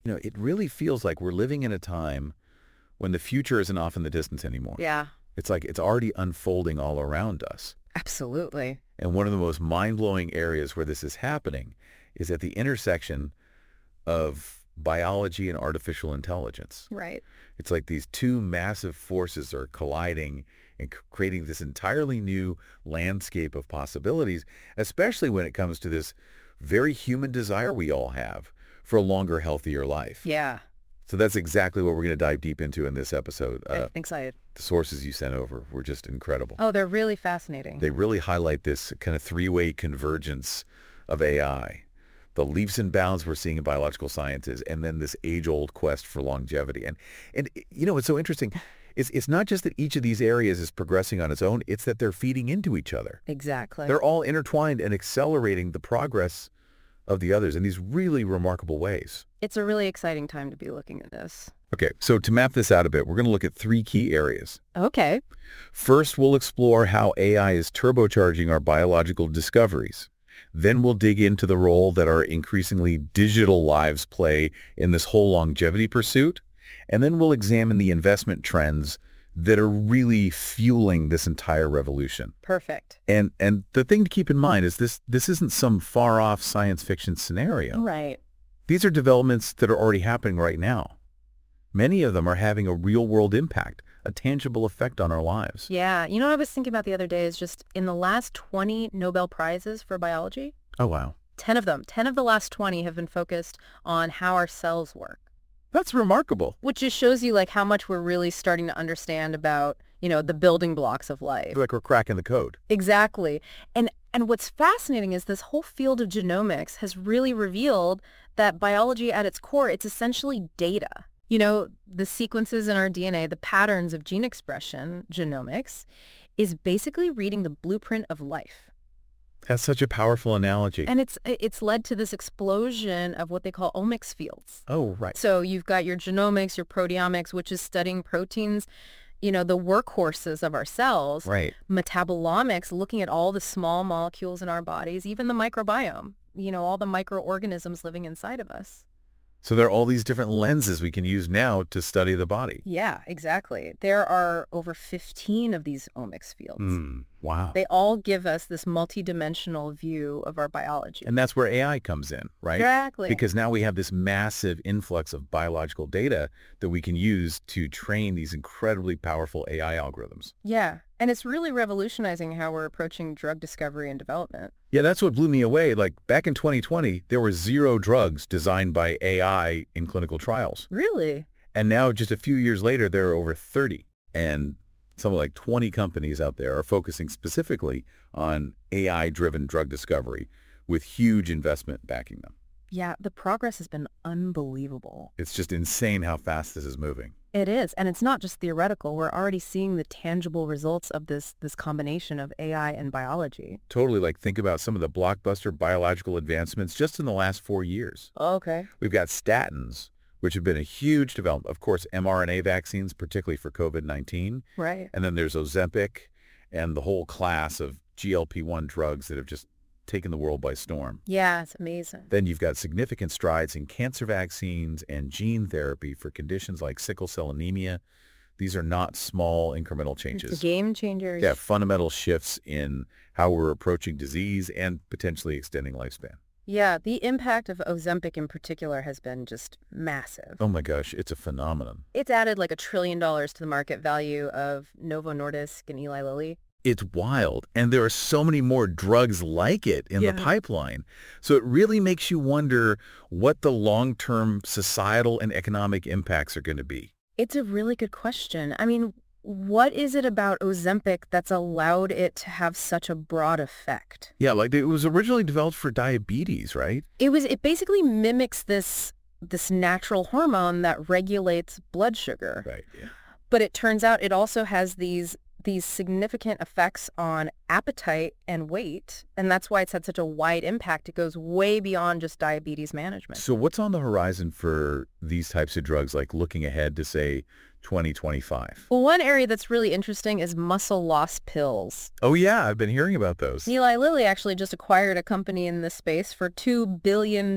it really feels like we're living in a time when the future isn't off in the distance anymore. Yeah, It's like it's already unfolding all around us. absolutely. And one of the most mind-blowing areas where this is happening is at the intersection of biology and artificial intelligence. Right. It's like these two massive forces are colliding and creating this entirely new landscape of possibilities, especially when it comes to this very human desire we all have for a longer, healthier life. Yeah, So that's exactly what we're going to dive deep into in this episode. I'm excited. The sources you sent over were just incredible. Oh, they're really fascinating. They really highlight this kind of three-way convergence of AI, the leaps and bounds we're seeing in biological sciences, and then this age-old quest for longevity. And what's so interesting is it's not just that each of these areas is progressing on its own, it's that they're feeding into each other. Exactly. They're all intertwined and accelerating the progress of the others in these really remarkable ways. It's a really exciting time to be looking at this. Okay, so to map this out a bit, we're going to look at three key areas. Okay. First, we'll explore how AI is turbocharging our biological discoveries. Then we'll dig into the role that our increasingly digital lives play in this whole longevity pursuit. And then we'll examine the investment trends that are really fueling this entire revolution. Perfect. And the thing to keep in mind is this isn't some far-off science fiction scenario. Right. These are developments that are already happening right now. Many of them are having a real-world impact, a tangible effect on our lives. Yeah. You know what I was thinking about the other day is just in the last 20 Nobel Prizes for biology, Oh, wow. 10 of the last 20 have been focused on how our cells work, That's remarkable. which just shows you like how much we're really starting to understand about, the building blocks of life. Like we're cracking the code. Exactly. And what's fascinating is this whole field of genomics has really revealed that biology at its core, it's essentially data. The sequences in our DNA, the patterns of gene expression, genomics, is basically reading the blueprint of life. That's such a powerful analogy. And it's led to this explosion of what they call omics fields. Oh, right. So you've got your genomics, your proteomics, which is studying proteins, the workhorses of our cells. Right. Metabolomics, looking at all the small molecules in our bodies, even the microbiome, all the microorganisms living inside of us. So there are all these different lenses we can use now to study the body. Yeah, exactly. There are over 15 of these omics fields. Wow. They all give us this multidimensional view of our biology. And that's where AI comes in, right? Exactly. Because now we have this massive influx of biological data that we can use to train these incredibly powerful AI algorithms. Yeah, and it's really revolutionizing how we're approaching drug discovery and development. Yeah, that's what blew me away. Like back in 2020, there were 0 drugs designed by AI in clinical trials. Really? And now just a few years later, there are over 30. And something like 20 companies out there are focusing specifically on AI-driven drug discovery with huge investment backing them. Yeah, the progress has been unbelievable. It's just insane how fast this is moving. It is, and it's not just theoretical. We're already seeing the tangible results of this combination of AI and biology. Totally, like think about some of the blockbuster biological advancements just in the last 4 years. Okay. We've got statins, which have been a huge development. Of course, mRNA vaccines, particularly for COVID-19. Right. And then there's Ozempic and the whole class of GLP-1 drugs that have just taken the world by storm. Yeah, it's amazing. Then you've got significant strides in cancer vaccines and gene therapy for conditions like sickle cell anemia. These are not small incremental changes. It's game changers. Yeah, fundamental shifts in how we're approaching disease and potentially extending lifespan. Yeah, the impact of Ozempic in particular has been just massive. Oh my gosh, it's a phenomenon. It's added like $1 trillion to the market value of Novo Nordisk and Eli Lilly. It's wild. And there are so many more drugs like it in the pipeline. So it really makes you wonder what the long-term societal and economic impacts are going to be. It's a really good question. I mean, what is it about Ozempic that's allowed it to have such a broad effect? Yeah, like it was originally developed for diabetes, right? It basically mimics this natural hormone that regulates blood sugar. Right, yeah. But it turns out it also has these significant effects on appetite and weight, and that's why it's had such a wide impact. It goes way beyond just diabetes management. So what's on the horizon for these types of drugs, like looking ahead to, say, 2025? Well, one area that's really interesting is muscle loss pills. Oh, yeah, I've been hearing about those. Eli Lilly actually just acquired a company in this space for $2 billion.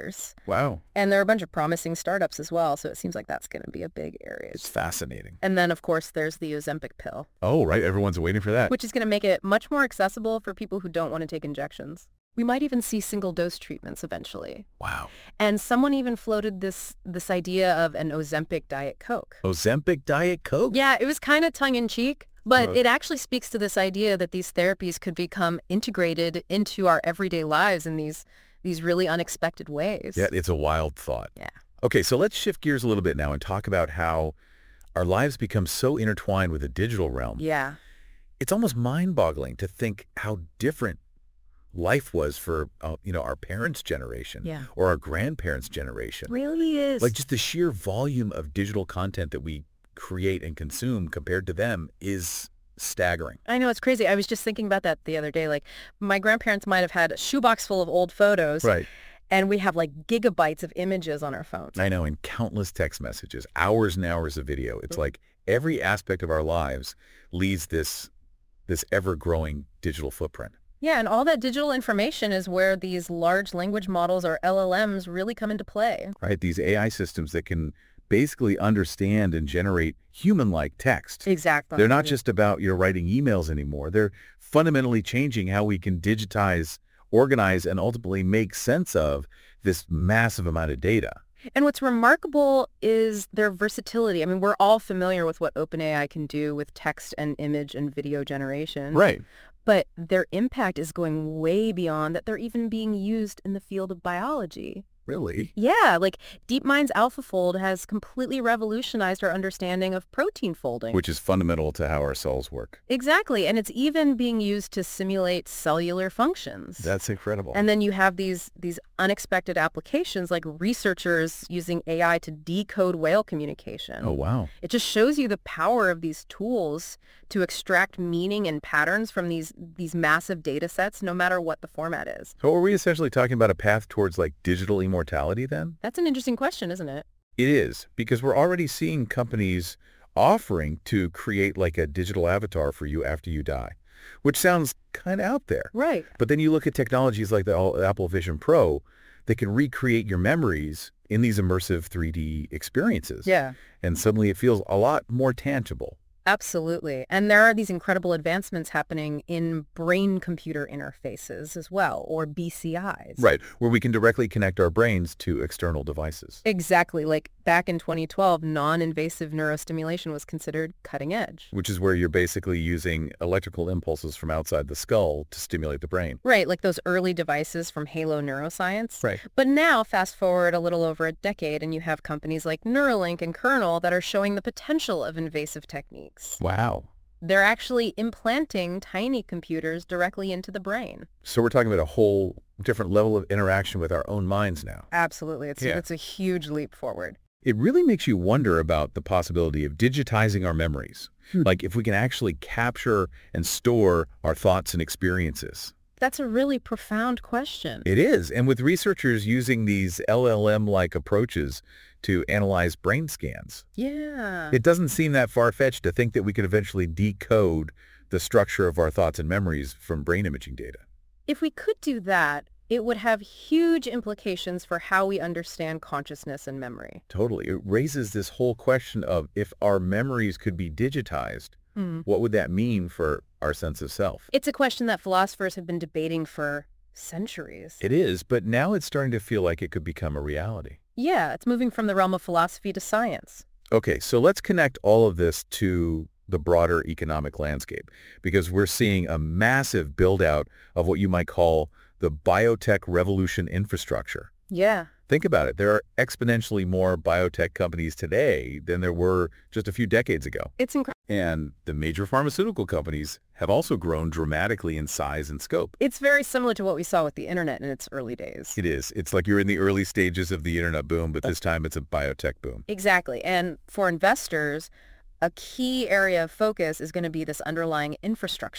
Wow. And there are a bunch of promising startups as well, so it seems like that's going to be a big area. It's fascinating. And then, of course, there's the Ozempic pill, Oh, right. Everyone's waiting for that. which is going to make it much more accessible for people who don't want to take injections. We might even see single-dose treatments eventually. Wow. And someone even floated this idea of an Ozempic Diet Coke. Ozempic Diet Coke? Yeah, it was kind of tongue-in-cheek, but Uh. it actually speaks to this idea that these therapies could become integrated into our everyday lives in these really unexpected ways. Yeah, it's a wild thought. Yeah. Okay, so let's shift gears a little bit now and talk about how our lives become so intertwined with the digital realm. Yeah. It's almost mind-boggling to think how different life was for, our parents' generation Yeah. or our grandparents' generation. Really is. Like just the sheer volume of digital content that we create and consume compared to them is staggering. I know, it's crazy. I was just thinking about that the other day. Like, my grandparents might have had a shoebox full of old photos. Right. And we have like gigabytes of images on our phones. I know, and countless text messages, hours and hours of video. It's like every aspect of our lives leaves this ever-growing digital footprint. Yeah, and all that digital information is where these large language models, or LLMs, really come into play. Right? These AI systems that can basically understand and generate human-like text. Exactly. They're not just about, writing emails anymore. They're fundamentally changing how we can digitize, organize, and ultimately make sense of this massive amount of data. And what's remarkable is their versatility. I mean, we're all familiar with what OpenAI can do with text and image and video generation. Right. But their impact is going way beyond that. They're even being used in the field of biology. Really? Yeah, like DeepMind's AlphaFold has completely revolutionized our understanding of protein folding. Which is fundamental to how our cells work. Exactly, and it's even being used to simulate cellular functions. That's incredible. And then you have these unexpected applications, like researchers using AI to decode whale communication. Oh, wow. It just shows you the power of these tools to extract meaning and patterns from these massive data sets, no matter what the format is. So are we essentially talking about a path towards like digital immortality then? That's an interesting question, isn't it? It is, because we're already seeing companies offering to create like a digital avatar for you after you die, which sounds kind of out there. Right. But then you look at technologies like the Apple Vision Pro that can recreate your memories in these immersive 3D experiences. Yeah. And suddenly it feels a lot more tangible. Absolutely. And there are these incredible advancements happening in brain-computer interfaces as well, or BCIs. Right, where we can directly connect our brains to external devices. Exactly. Like back in 2012, non-invasive neurostimulation was considered cutting edge. Which is where you're basically using electrical impulses from outside the skull to stimulate the brain. Right, like those early devices from Halo Neuroscience. Right. But now, fast forward a little over a decade, and you have companies like Neuralink and Kernel that are showing the potential of invasive techniques. Wow. They're actually implanting tiny computers directly into the brain. So we're talking about a whole different level of interaction with our own minds now. Absolutely. It's a huge leap forward. It really makes you wonder about the possibility of digitizing our memories. Like if we can actually capture and store our thoughts and experiences. That's a really profound question. It is. And with researchers using these LLM-like approaches to analyze brain scans, Yeah. it doesn't seem that far-fetched to think that we could eventually decode the structure of our thoughts and memories from brain imaging data. If we could do that, it would have huge implications for how we understand consciousness and memory. Totally. It raises this whole question of if our memories could be digitized, what would that mean for our sense of self? It's a question that philosophers have been debating for centuries. It is, but now it's starting to feel like it could become a reality. Yeah, it's moving from the realm of philosophy to science. Okay, so let's connect all of this to the broader economic landscape, because we're seeing a massive build-out of what you might call the biotech revolution infrastructure. Yeah. Think about it. There are exponentially more biotech companies today than there were just a few decades ago. It's incredible. And the major pharmaceutical companies have also grown dramatically in size and scope. It's very similar to what we saw with the internet in its early days. It is. It's like you're in the early stages of the internet boom, but this time it's a biotech boom. Exactly. And for investors, a key area of focus is going to be this underlying infrastructure.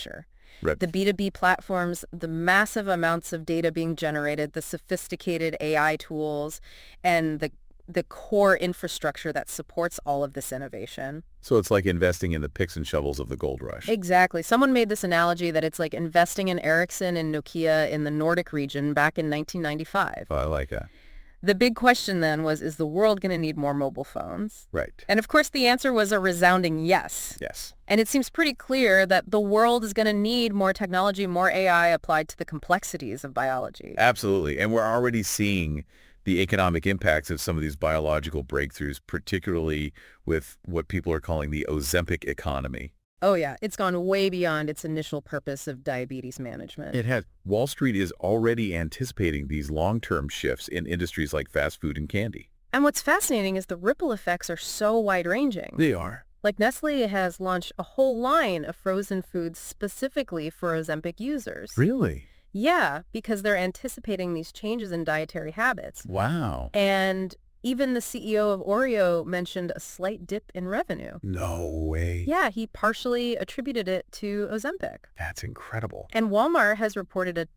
Right. The B2B platforms, the massive amounts of data being generated, the sophisticated AI tools, and the core infrastructure that supports all of this innovation. So it's like investing in the picks and shovels of the gold rush. Exactly. Someone made this analogy that it's like investing in Ericsson and Nokia in the Nordic region back in 1995. Oh, I like that. The big question then was, is the world going to need more mobile phones? Right. And of course, the answer was a resounding yes. Yes. And it seems pretty clear that the world is going to need more technology, more AI applied to the complexities of biology. Absolutely. And we're already seeing the economic impacts of some of these biological breakthroughs, particularly with what people are calling the Ozempic economy. Oh, yeah. It's gone way beyond its initial purpose of diabetes management. It has. Wall Street is already anticipating these long-term shifts in industries like fast food and candy. And what's fascinating is the ripple effects are so wide-ranging. They are. Like Nestle has launched a whole line of frozen foods specifically for Ozempic users. Really? Yeah, because they're anticipating these changes in dietary habits. Wow. And even the CEO of Oreo mentioned a slight dip in revenue. No way. Yeah, he partially attributed it to Ozempic. That's incredible. And Walmart has reported a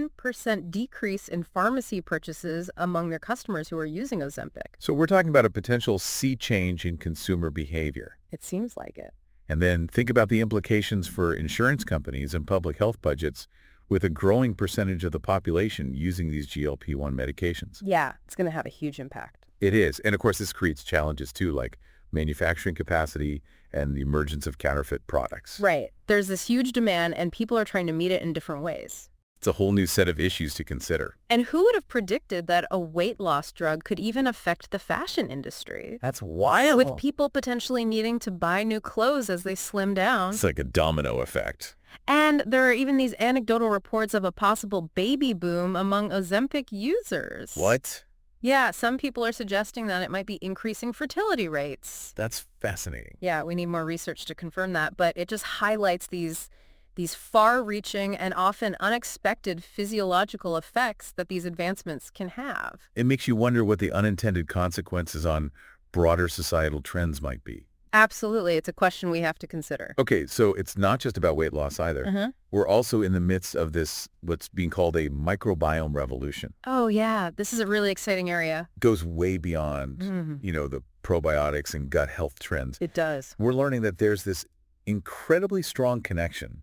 10% decrease in pharmacy purchases among their customers who are using Ozempic. So we're talking about a potential sea change in consumer behavior. It seems like it. And then think about the implications for insurance companies and public health budgets with a growing percentage of the population using these GLP-1 medications. Yeah, it's going to have a huge impact. It is. And of course, this creates challenges too, like manufacturing capacity and the emergence of counterfeit products. Right. There's this huge demand and people are trying to meet it in different ways. It's a whole new set of issues to consider. And who would have predicted that a weight loss drug could even affect the fashion industry? That's wild. With people potentially needing to buy new clothes as they slim down. It's like a domino effect. And there are even these anecdotal reports of a possible baby boom among Ozempic users. What? Yeah, some people are suggesting that it might be increasing fertility rates. That's fascinating. Yeah, we need more research to confirm that, but it just highlights these far-reaching and often unexpected physiological effects that these advancements can have. It makes you wonder what the unintended consequences on broader societal trends might be. Absolutely. It's a question we have to consider. Okay, so it's not just about weight loss either. We're also in the midst of this, what's being called a microbiome revolution. Oh, yeah. This is a really exciting area. It goes way beyond, the probiotics and gut health trends. It does. We're learning that there's this incredibly strong connection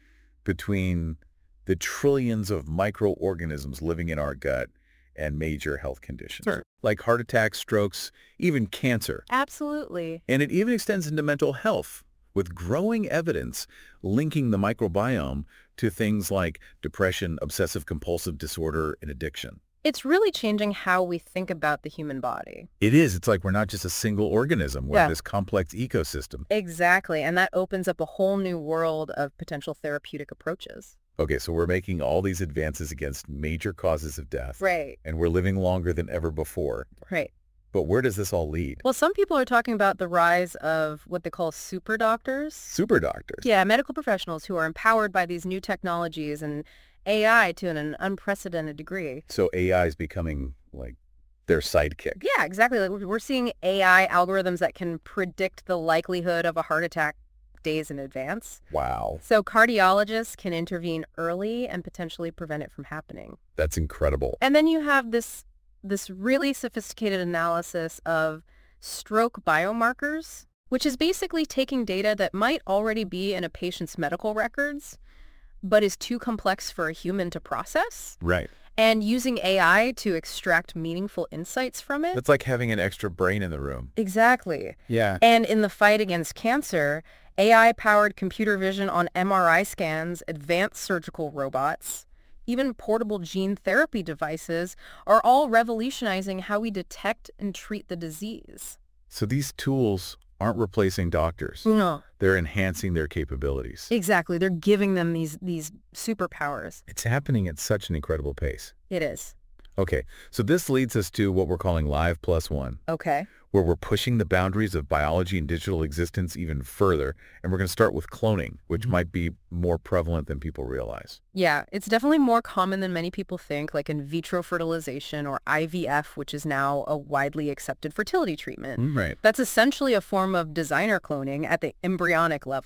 between the trillions of microorganisms living in our gut and major health conditions, like heart attacks, strokes, even cancer. Absolutely. And it even extends into mental health, with growing evidence linking the microbiome to things like depression, obsessive-compulsive disorder, and addiction. It's really changing how we think about the human body. It is. It's like we're not just a single organism. We're this complex ecosystem. Exactly. And that opens up a whole new world of potential therapeutic approaches. Okay, so we're making all these advances against major causes of death. Right. And we're living longer than ever before. Right. But where does this all lead? Well, some people are talking about the rise of what they call super doctors. Super doctors? Yeah, medical professionals who are empowered by these new technologies and AI to an unprecedented degree. So AI is becoming like their sidekick. Yeah, exactly. Like we're seeing AI algorithms that can predict the likelihood of a heart attack days in advance. Wow. So cardiologists can intervene early and potentially prevent it from happening. That's incredible. And then you have this really sophisticated analysis of stroke biomarkers, which is basically taking data that might already be in a patient's medical records, but is too complex for a human to process. Right. And using AI to extract meaningful insights from it. That's like having an extra brain in the room. Exactly. Yeah. And in the fight against cancer, AI-powered computer vision on MRI scans, advanced surgical robots, even portable gene therapy devices are all revolutionizing how we detect and treat the disease. So these tools aren't replacing doctors. No. They're enhancing their capabilities. Exactly. They're giving them these superpowers. It's happening at such an incredible pace. It is. Okay, so this leads us to what we're calling Live Plus One. Okay. Where we're pushing the boundaries of biology and digital existence even further. And we're going to start with cloning, which might be more prevalent than people realize. Yeah, it's definitely more common than many people think, like in vitro fertilization or IVF, which is now a widely accepted fertility treatment. Right. That's essentially a form of designer cloning at the embryonic level.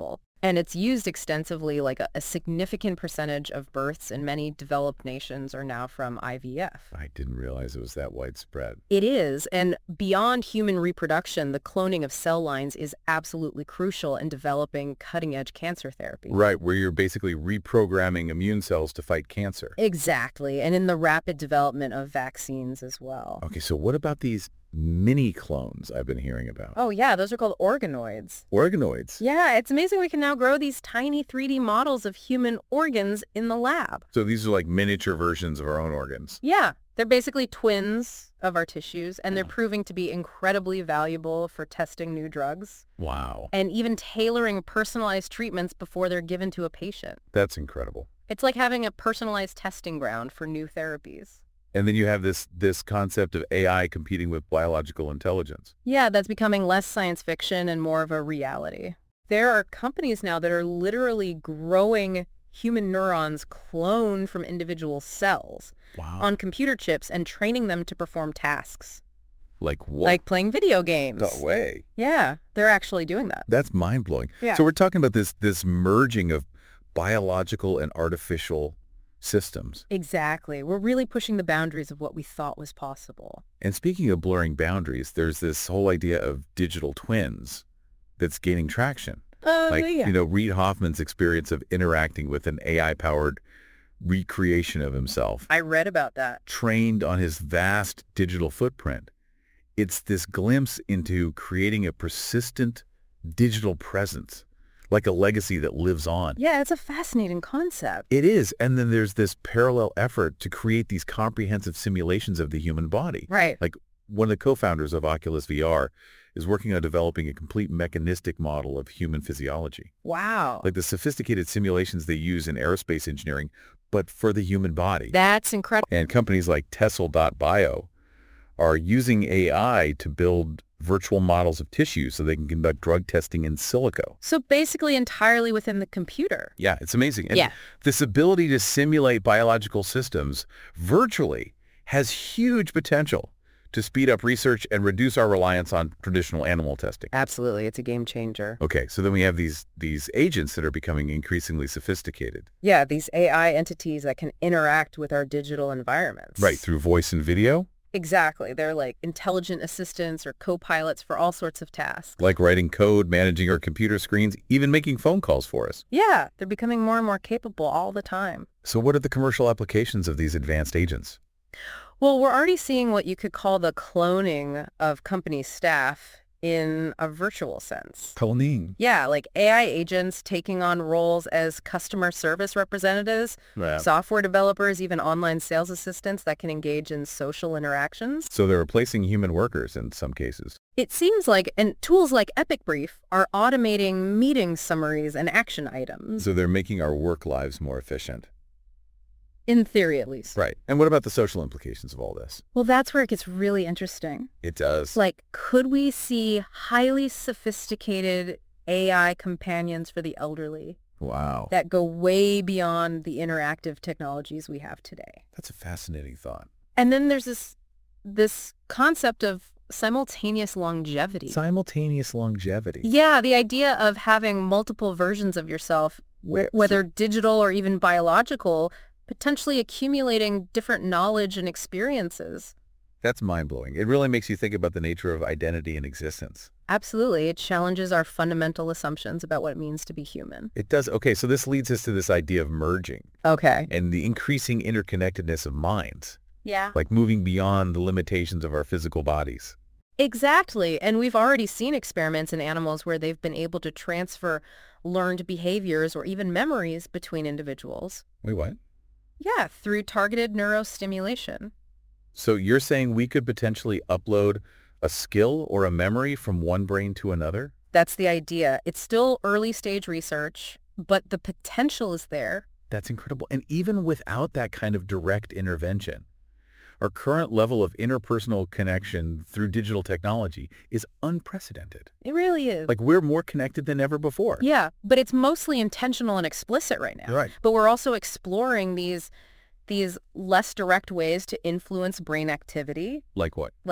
And it's used extensively, like a significant percentage of births in many developed nations are now from IVF. I didn't realize it was that widespread. It is, and beyond human reproduction, the cloning of cell lines is absolutely crucial in developing cutting-edge cancer therapy. Right, where you're basically reprogramming immune cells to fight cancer. Exactly, and in the rapid development of vaccines as well. Okay, so what about these mini clones I've been hearing about? Oh yeah, those are called organoids. Organoids. Yeah, it's amazing we can now grow these tiny 3D models of human organs in the lab. So these are like miniature versions of our own organs. Yeah, they're basically twins of our tissues, and they're proving to be incredibly valuable for testing new drugs Wow. and even tailoring personalized treatments before they're given to a patient. That's incredible. It's like having a personalized testing ground for new therapies. And then you have this concept of AI competing with biological intelligence. Yeah, that's becoming less science fiction and more of a reality. There are companies now that are literally growing human neurons cloned from individual cells Wow. on computer chips and training them to perform tasks, Like what? like playing video games. No way. Yeah, they're actually doing that. That's mind-blowing. Yeah. So we're talking about this merging of biological and artificial systems. Exactly. We're really pushing the boundaries of what we thought was possible. And speaking of blurring boundaries, there's this whole idea of digital twins that's gaining traction. Like, Yeah. Reid Hoffman's experience of interacting with an AI-powered recreation of himself, I read about that. trained on his vast digital footprint. It's this glimpse into creating a persistent digital presence, like a legacy that lives on. Yeah, it's a fascinating concept. It is. And then there's this parallel effort to create these comprehensive simulations of the human body. Right. Like one of the co-founders of Oculus VR is working on developing a complete mechanistic model of human physiology. Wow. Like the sophisticated simulations they use in aerospace engineering, but for the human body. That's incredible. And companies like Tessel.bio are using AI to build virtual models of tissue so they can conduct drug testing in silico. So basically entirely within the computer. Yeah, it's amazing. And Yeah. this ability to simulate biological systems virtually has huge potential to speed up research and reduce our reliance on traditional animal testing. Absolutely. It's a game changer. Okay, so then we have these agents that are becoming increasingly sophisticated. Yeah, these AI entities that can interact with our digital environments. Right, through voice and video, Exactly. They're like intelligent assistants or co-pilots for all sorts of tasks. like writing code, managing our computer screens, even making phone calls for us. Yeah, they're becoming more and more capable all the time. So what are the commercial applications of these advanced agents? Well, we're already seeing what you could call the cloning of company staff in a virtual sense. Cloning. Yeah, like AI agents taking on roles as customer service representatives, Yeah. software developers, even online sales assistants that can engage in social interactions. So they're replacing human workers in some cases. It seems like, and tools like Epic Brief are automating meeting summaries and action items, So they're making our work lives more efficient. in theory at least. Right. And what about the social implications of all this? Well, that's where it gets really interesting. It does. Like, could we see highly sophisticated AI companions for the elderly Wow. that go way beyond the interactive technologies we have today? That's a fascinating thought. And then there's this concept of simultaneous longevity. Simultaneous longevity. Yeah, the idea of having multiple versions of yourself, whether digital or even biological, potentially accumulating different knowledge and experiences. That's mind-blowing. It really makes you think about the nature of identity and existence. Absolutely. It challenges our fundamental assumptions about what it means to be human. It does. Okay, so this leads us to this idea of merging Okay. and the increasing interconnectedness of minds, Yeah. like moving beyond the limitations of our physical bodies. Exactly. And we've already seen experiments in animals where they've been able to transfer learned behaviors or even memories between individuals. Wait, what? Yeah, through targeted neurostimulation. So you're saying we could potentially upload a skill or a memory from one brain to another? That's the idea. It's still early stage research, but the potential is there. That's incredible. And even without that kind of direct intervention, our current level of interpersonal connection through digital technology is unprecedented. It really is. Like we're more connected than ever before. Yeah, but it's mostly intentional and explicit right now. Right. But we're also exploring these less direct ways to influence brain activity, Like what? like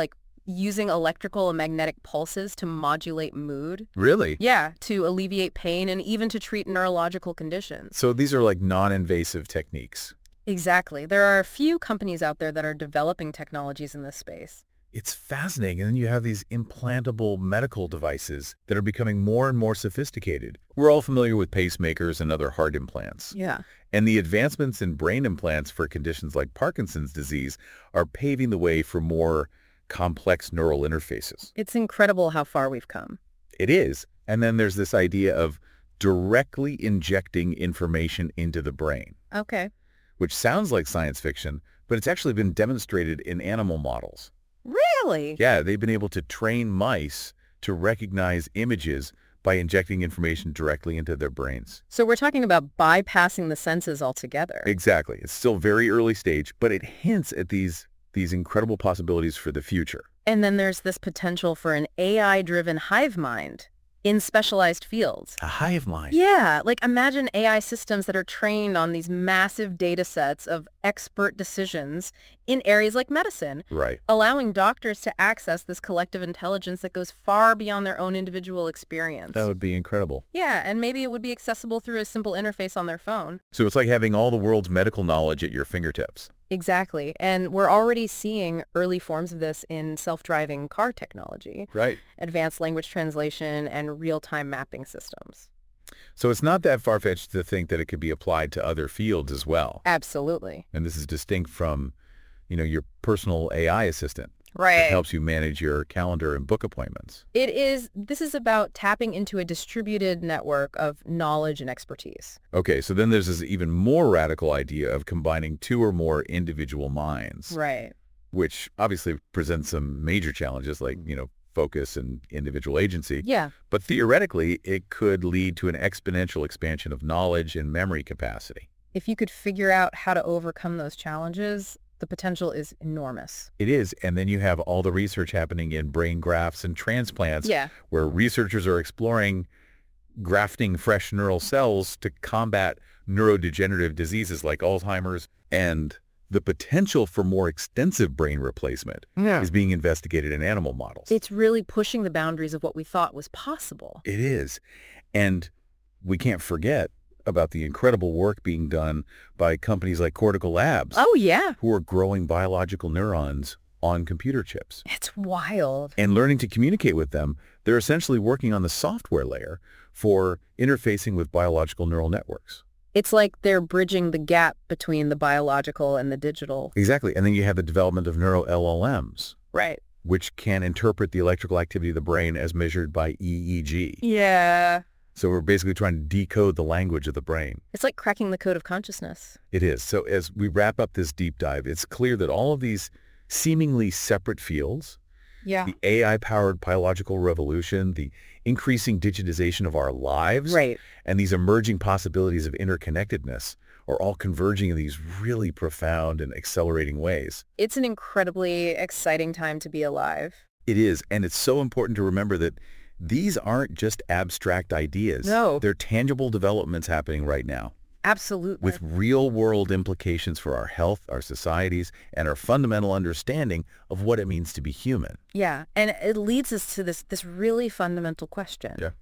using electrical and magnetic pulses to modulate mood. Really? Yeah, to alleviate pain and even to treat neurological conditions. So these are like non-invasive techniques. Exactly. There are a few companies out there that are developing technologies in this space. It's fascinating. And then you have these implantable medical devices that are becoming more and more sophisticated. We're all familiar with pacemakers and other heart implants. Yeah. And the advancements in brain implants for conditions like Parkinson's disease are paving the way for more complex neural interfaces. It's incredible how far we've come. It is. And then there's this idea of directly injecting information into the brain, Okay. which sounds like science fiction, but it's actually been demonstrated in animal models. Really? Yeah, they've been able to train mice to recognize images by injecting information directly into their brains. So we're talking about bypassing the senses altogether. Exactly. It's still very early stage, but it hints at these incredible possibilities for the future. And then there's this potential for an AI-driven hive mind in specialized fields. A hive mind. Yeah, like imagine AI systems that are trained on these massive data sets of expert decisions in areas like medicine, Right. allowing doctors to access this collective intelligence that goes far beyond their own individual experience. That would be incredible. Yeah, and maybe it would be accessible through a simple interface on their phone. So it's like having all the world's medical knowledge at your fingertips. Exactly. And we're already seeing early forms of this in self-driving car technology, Right. advanced language translation, and real-time mapping systems. So it's not that far-fetched to think that it could be applied to other fields as well. Absolutely. And this is distinct from, your personal AI assistant. It Right. helps you manage your calendar and book appointments. This is about tapping into a distributed network of knowledge and expertise. Okay, so then there's this even more radical idea of combining two or more individual minds, Right. which obviously presents some major challenges like, focus and individual agency. Yeah. But theoretically, it could lead to an exponential expansion of knowledge and memory capacity. If you could figure out how to overcome those challenges, the potential is enormous. It is, and then you have all the research happening in brain grafts and transplants Yeah. where researchers are exploring grafting fresh neural cells to combat neurodegenerative diseases like Alzheimer's, and the potential for more extensive brain replacement Yeah. is being investigated in animal models. It's really pushing the boundaries of what we thought was possible. It is. And we can't forget about the incredible work being done by companies like Cortical Labs, Oh, yeah. who are growing biological neurons on computer chips. It's wild. And learning to communicate with them, they're essentially working on the software layer for interfacing with biological neural networks. It's like they're bridging the gap between the biological and the digital. Exactly. And then you have the development of neuro-LLMs, Right. which can interpret the electrical activity of the brain as measured by EEG. Yeah. So we're basically trying to decode the language of the brain. It's like cracking the code of consciousness. It is. So as we wrap up this deep dive, it's clear that all of these seemingly separate fields, Yeah. the AI-powered biological revolution, the increasing digitization of our lives, Right. and these emerging possibilities of interconnectedness are all converging in these really profound and accelerating ways. It's an incredibly exciting time to be alive. It is, and it's so important to remember that these aren't just abstract ideas. No. They're tangible developments happening right now Absolutely. with real-world implications for our health, our societies, and our fundamental understanding of what it means to be human. Yeah. And it leads us to this really fundamental question. Yeah.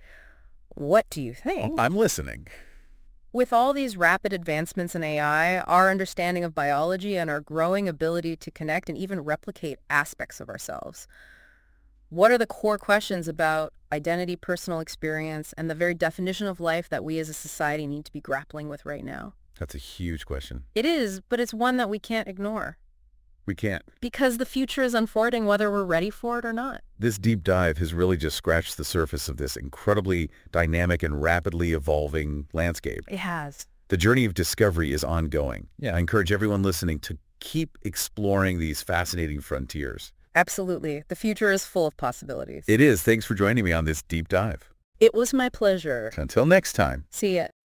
What do you think? I'm listening. With all these rapid advancements in AI, our understanding of biology and our growing ability to connect and even replicate aspects of ourselves, what are the core questions about identity, personal experience, and the very definition of life that we as a society need to be grappling with right now? That's a huge question. It is, but it's one that we can't ignore We can't. because the future is unfolding whether we're ready for it or not. This deep dive has really just scratched the surface of this incredibly dynamic and rapidly evolving landscape. It has. The journey of discovery is ongoing. Yeah, I encourage everyone listening to keep exploring these fascinating frontiers. Absolutely. The future is full of possibilities. It is. Thanks for joining me on this deep dive. It was my pleasure. Until next time. See ya.